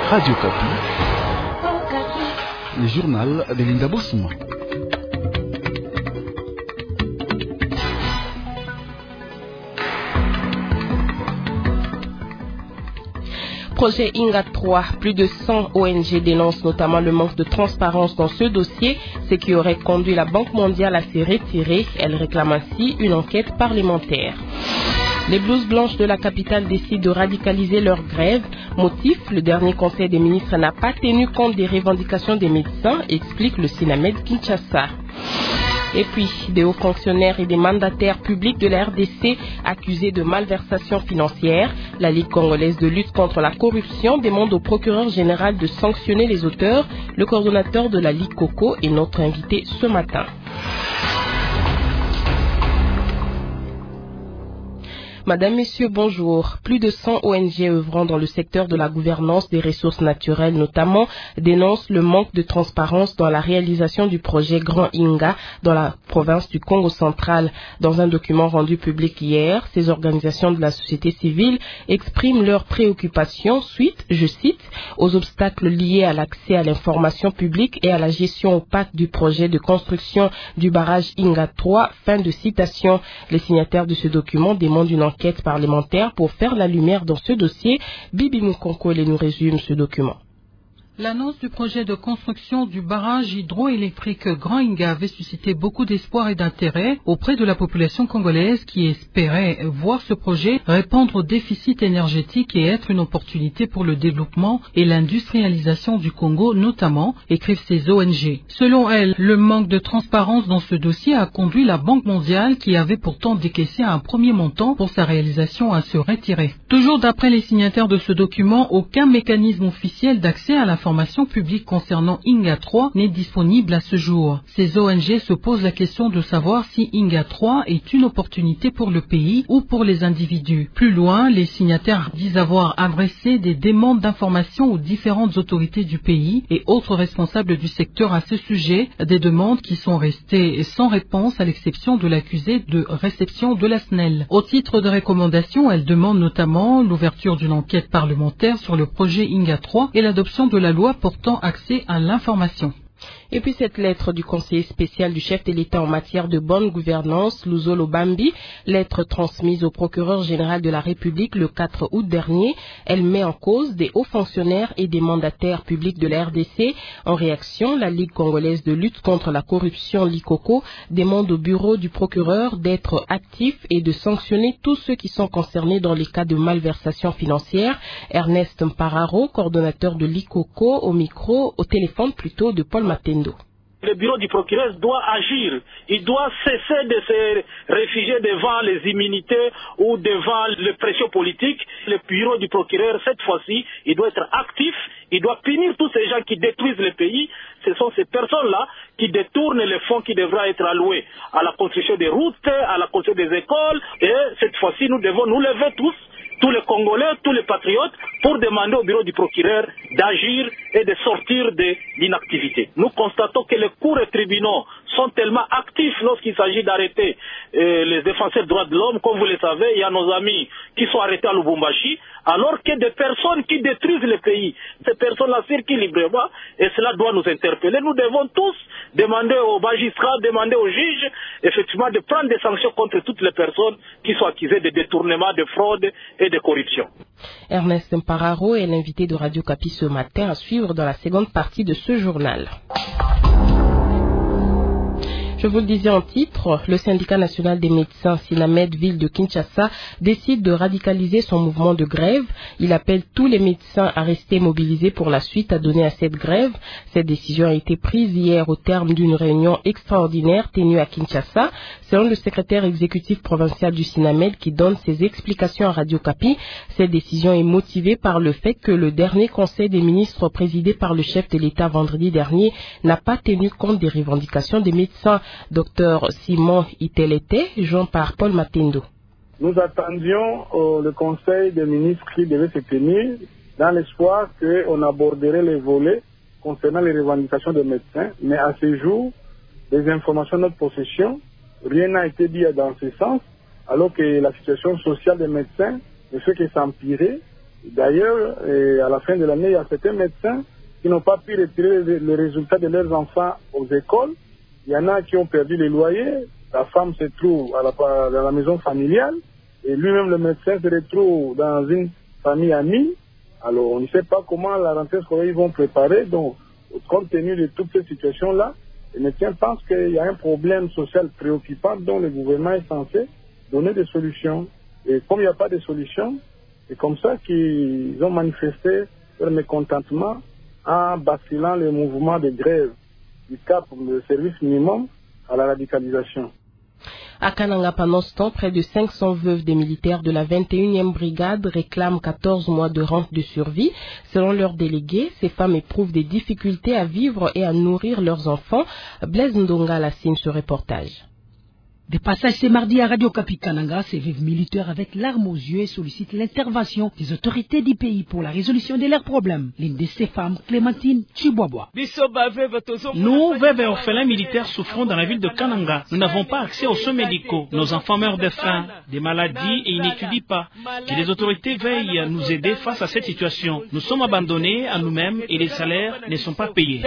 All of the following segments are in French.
Radio Kapi, le journal de Linda Bosma. Projet Inga 3, plus de 100 ONG dénoncent notamment le manque de transparence dans ce dossier, ce qui aurait conduit la Banque mondiale à se retirer. Elle réclame ainsi une enquête parlementaire. Les blouses blanches de la capitale décident de radicaliser leur grève. Motif, le dernier conseil des ministres n'a pas tenu compte des revendications des médecins, explique le Sinamed Kinshasa. Et puis, des hauts fonctionnaires et des mandataires publics de la RDC accusés de malversation financière. La Ligue congolaise de lutte contre la corruption demande au procureur général de sanctionner les auteurs. Le coordonnateur de la Ligue Coco est notre invité ce matin. Madame, Messieurs, bonjour. Plus de 100 ONG œuvrant dans le secteur de la gouvernance des ressources naturelles notamment dénoncent le manque de transparence dans la réalisation du projet Grand Inga dans la province du Congo central. Dans un document rendu public hier, ces organisations de la société civile expriment leurs préoccupations suite, je cite, aux obstacles liés à l'accès à l'information publique et à la gestion opaque du projet de construction du barrage Inga 3. Fin de citation. Les signataires de ce document demandent une enquête parlementaire pour faire la lumière dans ce dossier. Bibi Moukonkole nous résume ce document. L'annonce du projet de construction du barrage hydroélectrique Grand Inga avait suscité beaucoup d'espoir et d'intérêt auprès de la population congolaise qui espérait voir ce projet répondre au déficit énergétique et être une opportunité pour le développement et l'industrialisation du Congo notamment, écrivent ces ONG. Selon elles, le manque de transparence dans ce dossier a conduit la Banque mondiale, qui avait pourtant décaissé un premier montant pour sa réalisation, à se retirer. Toujours d'après les signataires de ce document, aucun mécanisme officiel d'accès à l'information publique concernant Inga 3 n'est disponible à ce jour. Ces ONG se posent la question de savoir si Inga 3 est une opportunité pour le pays ou pour les individus. Plus loin, les signataires disent avoir adressé des demandes d'information aux différentes autorités du pays et autres responsables du secteur à ce sujet, des demandes qui sont restées sans réponse à l'exception de l'accusé de réception de la SNEL. Au titre de recommandation, elles demandent notamment l'ouverture d'une enquête parlementaire sur le projet Inga 3 et l'adoption de la loi portant accès à l'information. Et puis cette lettre du conseiller spécial du chef de l'État en matière de bonne gouvernance, Luzolo Bambi, lettre transmise au procureur général de la République le 4 août dernier, elle met en cause des hauts fonctionnaires et des mandataires publics de la RDC. En réaction, la Ligue congolaise de lutte contre la corruption, l'ICOCO, demande au bureau du procureur d'être actif et de sanctionner tous ceux qui sont concernés dans les cas de malversation financière. Ernest Mpararo, coordonnateur de l'ICOCO, au téléphone plutôt de Paul Matendo. Le bureau du procureur doit agir. Il doit cesser de se réfugier devant les immunités ou devant les pressions politiques. Le bureau du procureur, cette fois-ci, il doit être actif. Il doit punir tous ces gens qui détruisent le pays. Ce sont ces personnes-là qui détournent les fonds qui devraient être alloués à la construction des routes, à la construction des écoles. Et cette fois-ci, nous devons nous lever tous les Congolais, tous les patriotes, pour demander au bureau du procureur d'agir et de sortir de l'inactivité. Nous constatons que les cours et tribunaux sont tellement actifs lorsqu'il s'agit d'arrêter les défenseurs des droits de l'homme. Comme vous le savez, il y a nos amis qui sont arrêtés à Lubumbashi, alors que des personnes qui détruisent le pays, ces personnes-là circulent librement, et cela doit nous interpeller. Nous devons tous demander aux magistrats, demander aux juges, effectivement, de prendre des sanctions contre toutes les personnes qui sont accusées de détournement, de fraude et de corruption. Ernest Mpararo est l'invité de Radio Kapi ce matin, à suivre dans la seconde partie de ce journal. Je vous le disais en titre, le syndicat national des médecins Sinamed Ville de Kinshasa décide de radicaliser son mouvement de grève. Il appelle tous les médecins à rester mobilisés pour la suite à donner à cette grève. Cette décision a été prise hier au terme d'une réunion extraordinaire tenue à Kinshasa. Selon le secrétaire exécutif provincial du Sinamed qui donne ses explications à Radio Kapi, cette décision est motivée par le fait que le dernier conseil des ministres présidé par le chef de l'État vendredi dernier n'a pas tenu compte des revendications des médecins. Dr Simon Itelete, joint par Paul Matendo. Nous attendions le conseil des ministres qui devait se tenir dans l'espoir qu'on aborderait les volets concernant les revendications des médecins, mais à ce jour, des informations de notre possession, rien n'a été dit dans ce sens, alors que la situation sociale des médecins ne fait que s'empirer D'ailleurs, à la fin de l'année, il y a certains médecins qui n'ont pas pu retirer les résultats de leurs enfants aux écoles. Il y en a qui ont perdu les loyers. La femme se trouve dans la maison familiale et lui-même, le médecin, se retrouve dans une famille amie. Alors, on ne sait pas comment la rentrée scolaire ils vont préparer. Donc, compte tenu de toutes ces situations-là, les médecins pensent qu'il y a un problème social préoccupant dont le gouvernement est censé donner des solutions. Et comme il n'y a pas de solution, c'est comme ça qu'ils ont manifesté leur mécontentement en basculant le mouvement de grève du cap de service minimum à la radicalisation. À Kananga, pendant ce temps, près de 500 veuves des militaires de la 21e brigade réclament 14 mois de rente de survie. Selon leurs délégués, ces femmes éprouvent des difficultés à vivre et à nourrir leurs enfants. Blaise Ndonga signe ce reportage. De passage ce mardi à Radio Okapi Kananga, ces veuves militaires avec larmes aux yeux sollicitent l'intervention des autorités du pays pour la résolution de leurs problèmes. L'une de ces femmes, Clémentine Chiboaboa. Nous, veuves et orphelins militaires, souffrons dans la ville de Kananga. Nous n'avons pas accès aux soins médicaux. Nos enfants meurent de faim, des maladies et ils n'étudient pas. Que les autorités veillent à nous aider face à cette situation. Nous sommes abandonnés à nous-mêmes et les salaires ne sont pas payés.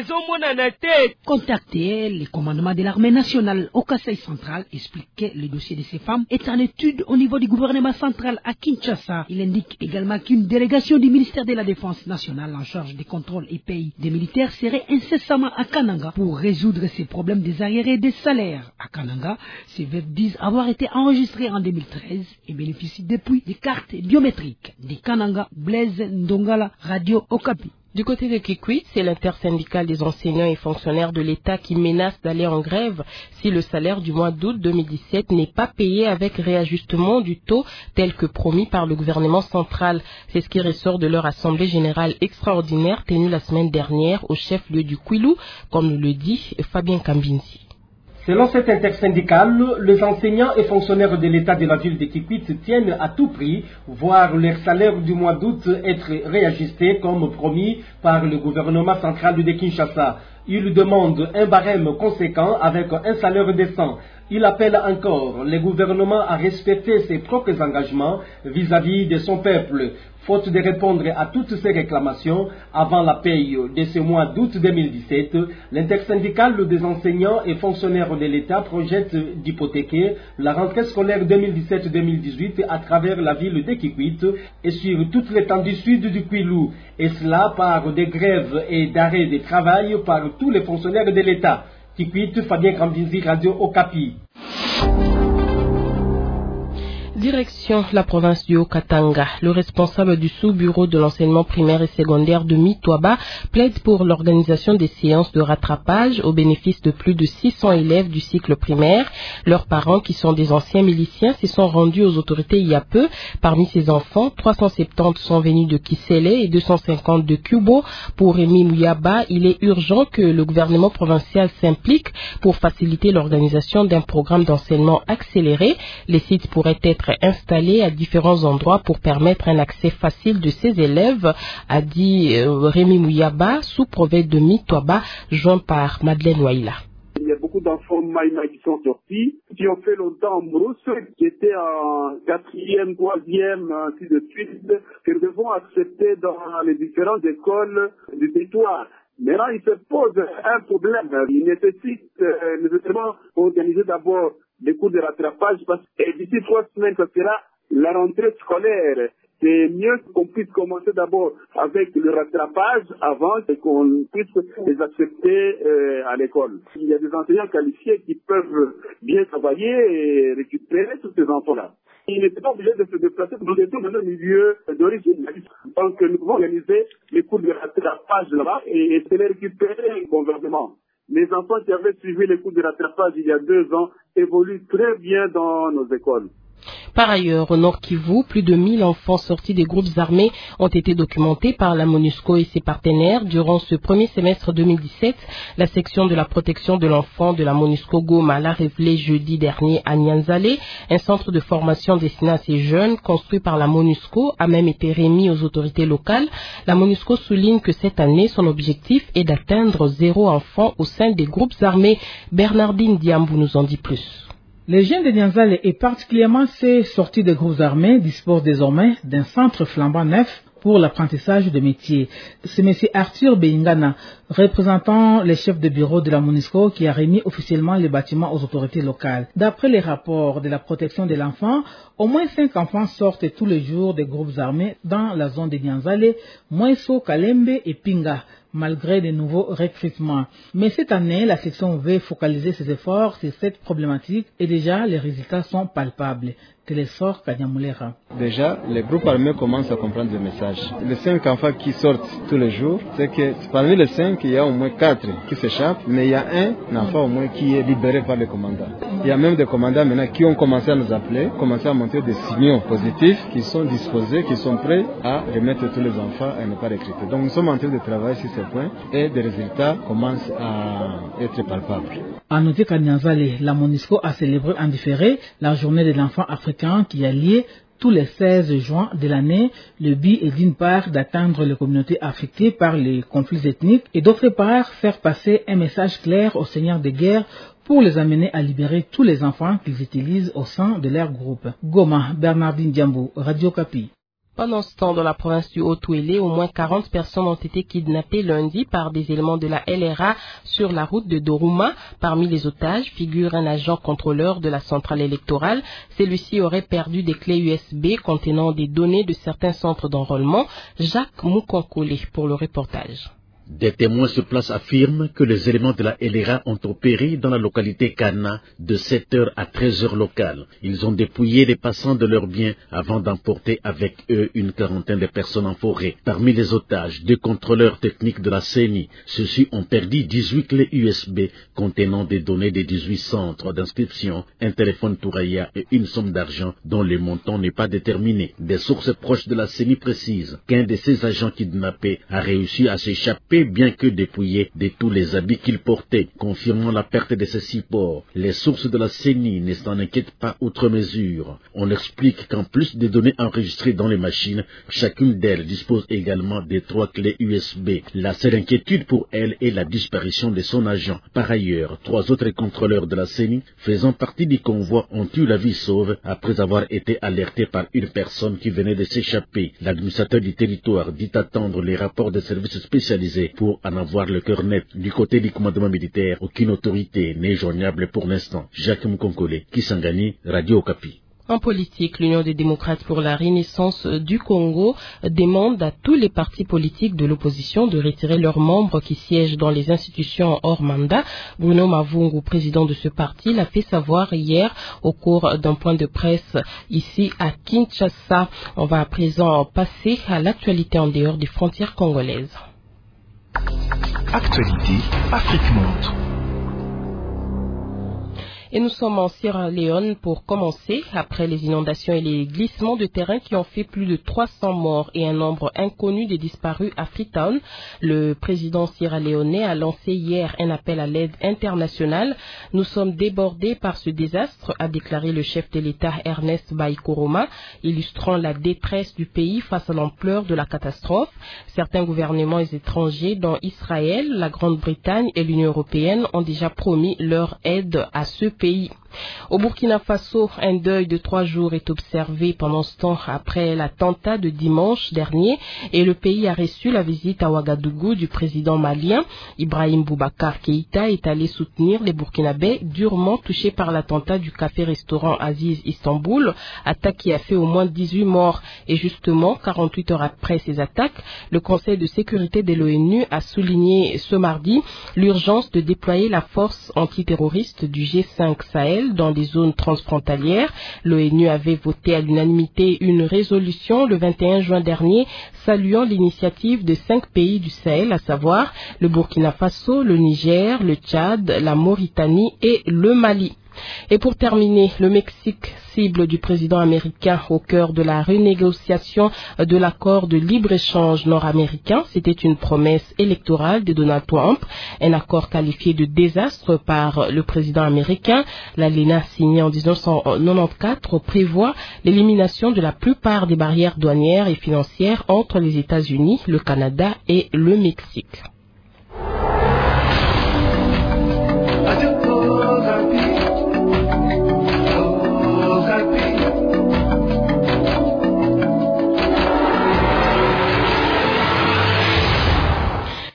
Contacté, le commandement de l'armée nationale au Kasaï central explique que le dossier de ces femmes est en étude au niveau du gouvernement central à Kinshasa. Il indique également qu'une délégation du ministère de la Défense nationale en charge des contrôles et pays des militaires serait incessamment à Kananga pour résoudre ces problèmes des arriérés des salaires. À Kananga, ces veuves disent avoir été enregistrées en 2013 et bénéficient depuis des cartes biométriques. De Kananga, Blaise Ndongala, Radio Okapi. Du côté de Kikwit, c'est l'intersyndicale des enseignants et fonctionnaires de l'État qui menace d'aller en grève si le salaire du mois d'août 2017 n'est pas payé avec réajustement du taux tel que promis par le gouvernement central. C'est ce qui ressort de leur assemblée générale extraordinaire tenue la semaine dernière au chef-lieu du Kwilu, comme nous le dit Fabien Kambinzi. Selon cette intersyndicale, les enseignants et fonctionnaires de l'État de la ville de Kikwit tiennent à tout prix voir leur salaire du mois d'août être réajusté comme promis par le gouvernement central de Kinshasa. Ils demandent un barème conséquent avec un salaire décent. Il appelle encore le gouvernement à respecter ses propres engagements vis-à-vis de son peuple. Faute de répondre à toutes ces réclamations avant la paye de ce mois d'août 2017, l'intersyndicale des enseignants et fonctionnaires de l'État projette d'hypothéquer la rentrée scolaire 2017-2018 à travers la ville de Kikwit et sur toute l'étendue sud du Kwilu, et cela par des grèves et d'arrêts de travail par tous les fonctionnaires de l'État. Kikwit, Fabien Kambinzi, Radio Okapi. Direction la province du Haut-Katanga. Le responsable du sous-bureau de l'enseignement primaire et secondaire de Mitwaba plaide pour l'organisation des séances de rattrapage au bénéfice de plus de 600 élèves du cycle primaire. Leurs parents, qui sont des anciens miliciens, se sont rendus aux autorités il y a peu. Parmi ces enfants, 370 sont venus de Kisele et 250 de Kubo. Pour Rémi Mouyaba, il est urgent que le gouvernement provincial s'implique pour faciliter l'organisation d'un programme d'enseignement accéléré. Les sites pourraient être installés à différents endroits pour permettre un accès facile de ces élèves, a dit Rémi Mouyaba, sous-préfet de Mitwaba, joint par Madeleine Waila. Il y a beaucoup d'enfants Maïma qui sont sortis, qui ont fait longtemps en brousse, qui étaient en 4e, 3e, ainsi de suite, que nous devons accepter dans les différentes écoles du territoire. Maintenant, il se pose un problème. Il nécessite nécessairement organiser d'abord des cours de rattrapage parce que d'ici 3 semaines, ça sera la rentrée scolaire. C'est mieux qu'on puisse commencer d'abord avec le rattrapage avant qu'on puisse les accepter à l'école. Il y a des enseignants qualifiés qui peuvent bien travailler et récupérer tous ces enfants-là. Ils n'étaient pas obligés de se déplacer dans le milieu d'origine. Donc nous pouvons organiser les cours de rattrapage là-bas et se les récupérer convenablement. Les enfants qui avaient suivi les cours de rattrapage il y a 2 ans évoluent très bien dans nos écoles. Par ailleurs, au Nord Kivu, plus de 1000 enfants sortis des groupes armés ont été documentés par la MONUSCO et ses partenaires. Durant ce premier semestre 2017, la section de la protection de l'enfant de la MONUSCO Goma l'a révélé jeudi dernier à Nyanzale. Un centre de formation destiné à ces jeunes, construit par la MONUSCO, a même été remis aux autorités locales. La MONUSCO souligne que cette année, son objectif est d'atteindre 0 enfant au sein des groupes armés. Bernardine Diambou nous en dit plus. Les jeunes de Nianzale et particulièrement ces sortis de groupes armés disposent désormais d'un centre flambant neuf pour l'apprentissage de métiers. C'est M. Arthur Beingana, représentant les chefs de bureau de la MONUSCO, qui a remis officiellement le bâtiment aux autorités locales. D'après les rapports de la protection de l'enfant, au moins 5 enfants sortent tous les jours des groupes armés dans la zone de Nianzale, Mweso, Kalembe et Pinga, malgré de nouveaux recrutements. Mais cette année, la section veut focaliser ses efforts sur cette problématique et déjà les résultats sont palpables. Télésor Kanyamulera. Déjà, les groupes armés commencent à comprendre le message. Les 5 enfants qui sortent tous les jours, c'est que parmi les 5, il y a au moins 4 qui s'échappent, mais il y a un enfant au moins qui est libéré par le commandant. Il y a même des commandants maintenant qui ont commencé à nous appeler, commencé à montrer des signaux positifs, qui sont disposés, qui sont prêts à remettre tous les enfants et ne pas recruter. Donc nous sommes en train de travailler sur ces points et des résultats commencent à être palpables. À noter qu'à Nianzale, la MONUSCO a célébré en différé la journée de l'enfant africain qui a lié tous les 16 juin de l'année. Le but est d'une part d'atteindre les communautés affectées par les conflits ethniques et d'autre part faire passer un message clair aux seigneurs de guerre pour les amener à libérer tous les enfants qu'ils utilisent au sein de leur groupe. Goma, Bernardine Diambo, Radio Kapi. Pendant ce temps, dans la province du Haut-Ouélé, au moins 40 personnes ont été kidnappées lundi par des éléments de la LRA sur la route de Doruma. Parmi les otages figure un agent contrôleur de la centrale électorale. Celui-ci aurait perdu des clés USB contenant des données de certains centres d'enrôlement. Jacques Moukonkole pour le reportage. Des témoins sur place affirment que les éléments de la LRA ont opéré dans la localité Kana de 7h à 13h locale. Ils ont dépouillé les passants de leurs biens avant d'emporter avec eux une quarantaine de personnes en forêt. Parmi les otages, 2 contrôleurs techniques de la CENI. Ceux-ci ont perdu 18 clés USB contenant des données des 18 centres d'inscription, un téléphone Touraya et une somme d'argent dont le montant n'est pas déterminé. Des sources proches de la CENI précisent qu'un de ces agents kidnappés a réussi à s'échapper bien que dépouillé de tous les habits qu'il portait, confirmant la perte de ses supports. Les sources de la CENI ne s'en inquiètent pas outre mesure. On explique qu'en plus des données enregistrées dans les machines, chacune d'elles dispose également des 3 clés USB. La seule inquiétude pour elle est la disparition de son agent. Par ailleurs, 3 autres contrôleurs de la CENI faisant partie du convoi ont eu la vie sauve après avoir été alertés par une personne qui venait de s'échapper. L'administrateur du territoire dit attendre les rapports des services spécialisés pour en avoir le cœur net. Du côté du commandement militaire, aucune autorité n'est joignable pour l'instant. Jacques Moukonkole, Kisangani, Radio Okapi. En politique, l'Union des démocrates pour la renaissance du Congo demande à tous les partis politiques de l'opposition de retirer leurs membres qui siègent dans les institutions hors mandat. Bruno Mavungu, président de ce parti, l'a fait savoir hier au cours d'un point de presse ici à Kinshasa. On va à présent passer à l'actualité en dehors des frontières congolaises. Actualité, Afrique Monde. Et nous sommes en Sierra Leone pour commencer. Après les inondations et les glissements de terrain qui ont fait plus de 300 morts et un nombre inconnu de disparus à Freetown, le président sierra-léonais a lancé hier un appel à l'aide internationale. Nous sommes débordés par ce désastre, a déclaré le chef de l'État Ernest Bai Koroma, illustrant la détresse du pays face à l'ampleur de la catastrophe. Certains gouvernements étrangers, dont Israël, la Grande-Bretagne et l'Union européenne, ont déjà promis leur aide à ce pays. Au Burkina Faso, un deuil de 3 jours est observé pendant ce temps après l'attentat de dimanche dernier et le pays a reçu la visite à Ouagadougou du président malien. Ibrahim Boubacar Keïta est allé soutenir les Burkinabés durement touchés par l'attentat du café-restaurant Aziz Istanbul, attaque qui a fait au moins 18 morts. Et justement, 48 heures après ces attaques, le Conseil de sécurité de l'ONU a souligné ce mardi l'urgence de déployer la force antiterroriste du G5 Sahel dans des zones transfrontalières. L'ONU avait voté à l'unanimité une résolution le 21 juin dernier saluant l'initiative de 5 pays du Sahel, à savoir le Burkina Faso, le Niger, le Tchad, la Mauritanie et le Mali. Et pour terminer, le Mexique, cible du président américain au cœur de la renégociation de l'accord de libre-échange nord-américain. C'était une promesse électorale de Donald Trump, un accord qualifié de désastre par le président américain. L'ALENA, signé en 1994, prévoit l'élimination de la plupart des barrières douanières et financières entre les États-Unis, le Canada et le Mexique.